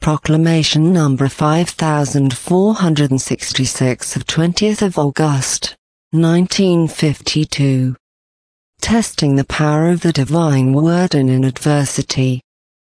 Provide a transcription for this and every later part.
Proclamation number 5466 of 20th of August, 1952. Testing the power of the divine word in adversity.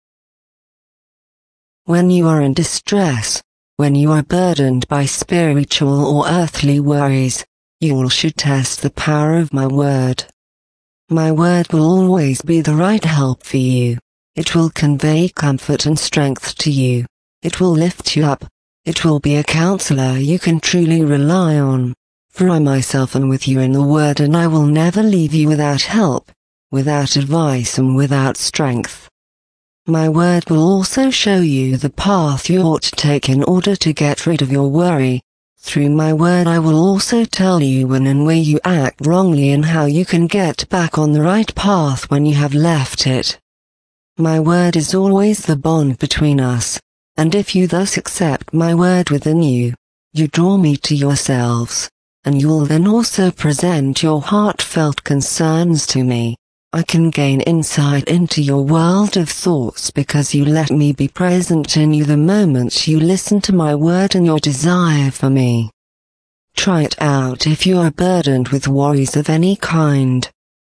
When you are in distress, when you are burdened by spiritual or earthly worries, you should test the power of my word. My word will always be the right help for you. It will convey comfort and strength to you. It will lift you up. It will be a counselor you can truly rely on. For I myself am with you in the word, and I will never leave you without help, without advice and without strength. My word will also show you the path you ought to take in order to get rid of your worry. Through my word I will also tell you when and where you act wrongly and how you can get back on the right path when you have left it. My word is always the bond between us, and if you thus accept my word within you, you draw me to yourselves, and you will then also present your heartfelt concerns to me. I can gain insight into your world of thoughts because you let me be present in you the moment you listen to my word and your desire for me. Try it out if you are burdened with worries of any kind.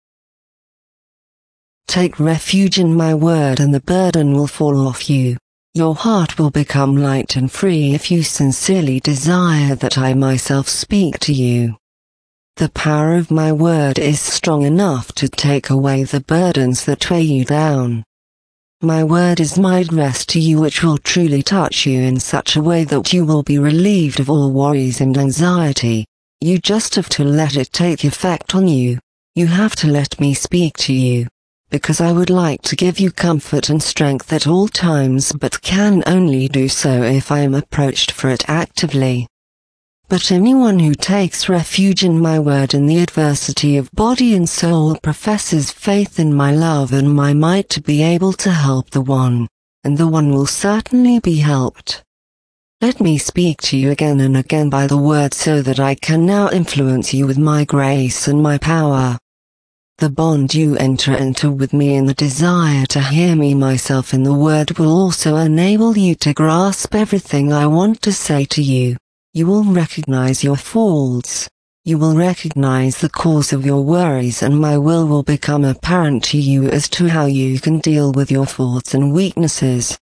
Take refuge in my word and the burden will fall off you. Your heart will become light and free if you sincerely desire that I myself speak to you. The power of my word is strong enough to take away the burdens that weigh you down. My word is my address to you, which will truly touch you in such a way that you will be relieved of all worries and anxiety. You just have to let it take effect on you. You have to let me speak to you, because I would like to give you comfort and strength at all times, but can only do so if I am approached for it actively. But anyone who takes refuge in my word in the adversity of body and soul professes faith in my love and my might to be able to help the one, and the one will certainly be helped. Let me speak to you again and again by the word so that I can now influence you with my grace and my power. The bond you enter into with me in the desire to hear me myself in the word will also enable you to grasp everything I want to say to you. You will recognize your faults. You will recognize the cause of your worries, and my will become apparent to you as to how you can deal with your faults and weaknesses.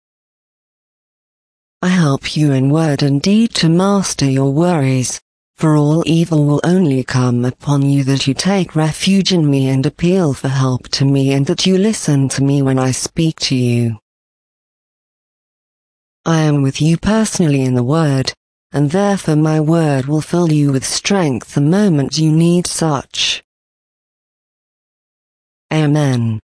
I help you in word and deed to master your worries. For all evil will only come upon you that you take refuge in me and appeal for help to me, and that you listen to me when I speak to you. I am with you personally in the word, and therefore my word will fill you with strength the moment you need such. Amen.